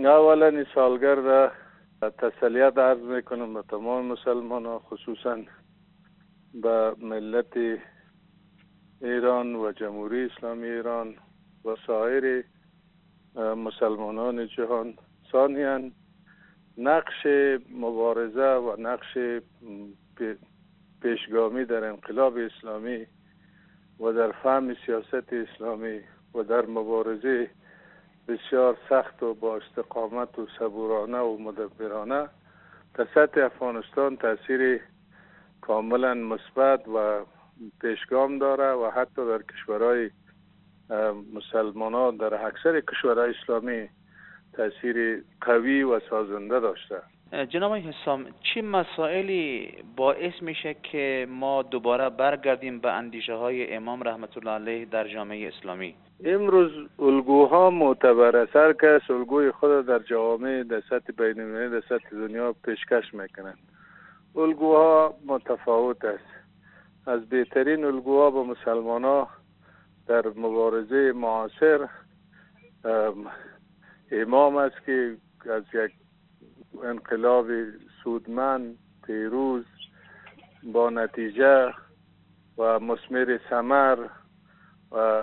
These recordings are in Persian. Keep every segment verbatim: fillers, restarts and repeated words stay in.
اولا این سالگرد تسلیت عرض میکنم به تمام مسلمان ها، خصوصا به ملت ایران و جمهوری اسلامی ایران و سایر مسلمانان جهان. ثانیاً نقش مبارزه و نقش پیشگامی در انقلاب اسلامی و در فهم سیاست اسلامی و در مبارزه بسیار سخت و با استقامت و صبورانه و مدبرانه در سطح افغانستان تاثیر کاملا مثبت و پیشگام داره و حتی در کشورهای مسلمانان در اکثر کشورهای اسلامی تاثیر قوی و سازنده داشته. جناب حسام، چه مسائلی باعث میشه که ما دوباره برگردیم به اندیشه های امام رحمت الله علیه در جامعه اسلامی؟ امروز الگوها معتبر است. هر کس الگوی خود در جامعه در سطح بین المللی در سطح دنیا پیشکش میکنند. الگوها متفاوت است. از بهترین الگوها به مسلمان ها در مبارزه معاصر امام است که از یک انقلاب سودمند پیروز با نتیجه و مثمر ثمر و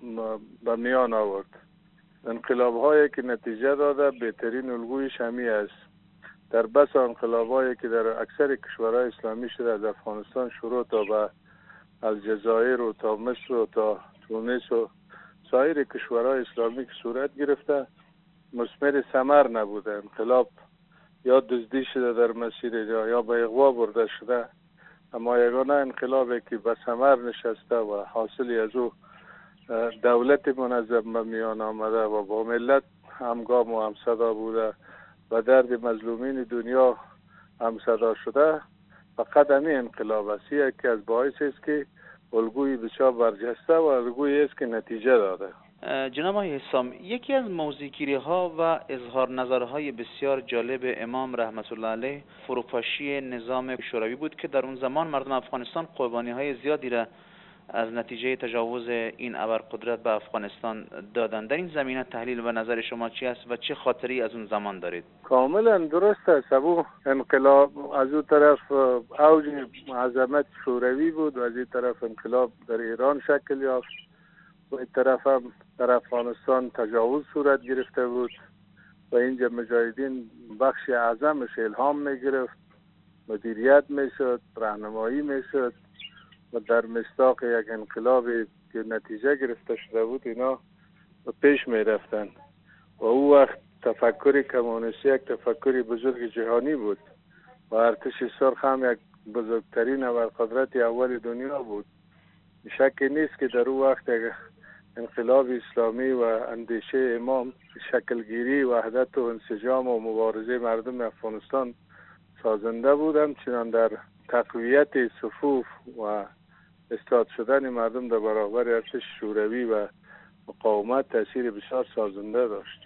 به میان آورد. انقلاب هایی که نتیجه داده بهترین الگویش همی است. در بس انقلاب هایی که در اکثر کشورهای اسلامی شده، از افغانستان شروع تا به الجزایر و تا مصر و تا تونس و سایر کشورهای اسلامی که صورت گرفته مثمر ثمر نبوده. انقلاب یا دزدی شده در مسیر یا به اغوا برده شده، اما یگانه انقلابی که به ثمر نشسته و حاصلی از او دولت منظم به میان آمده و با ملت همگام و همصدا بوده و درد مظلومین دنیا همصدا شده، فقط همین انقلاب است که از باعث است که الگوی بسیار برجسته و الگویی است که نتیجه داده. جناب حسام، یکی از موضوعگیری ها و اظهار نظرهای بسیار جالب امام رحمت الله علیه فروپاشی نظام شوروی بود که در اون زمان مردم افغانستان قربانی های زیادی را از نتیجه تجاوز این ابرقدرت به افغانستان دادند. در این زمینه تحلیل و نظر شما چی است و چه خاطری از اون زمان دارید؟ کاملا درست است. ابو انقلاب از اون طرف اوج عظمت شوروی بود و از این طرف انقلاب در ایران شکل یافت و این طرف هم در افغانستان تجاوز صورت گرفته بود و اینجا مجاهدین بخش اعظمش الهام میگرفت، مدیریت میشد، راهنمایی میشد و در مصداق یک انقلابی که نتیجه گرفته شده بود اینا پیش میرفتن و او وقت تفکر کمونیستی یک تفکر بزرگ جهانی بود و ارتش سرخ هم یک بزرگترین ابرقدرت اول دنیا بود. شکی نیست که در او وقت انقلاب اسلامی و اندیشه امام شکلگیری وحدت و انسجام و مبارزه مردم افغانستان سازنده بودند، چنان در تقویت صفوف و استاد شدن مردم در برابر ارتش شوروی و مقاومت تاثیر بسیار سازنده داشت.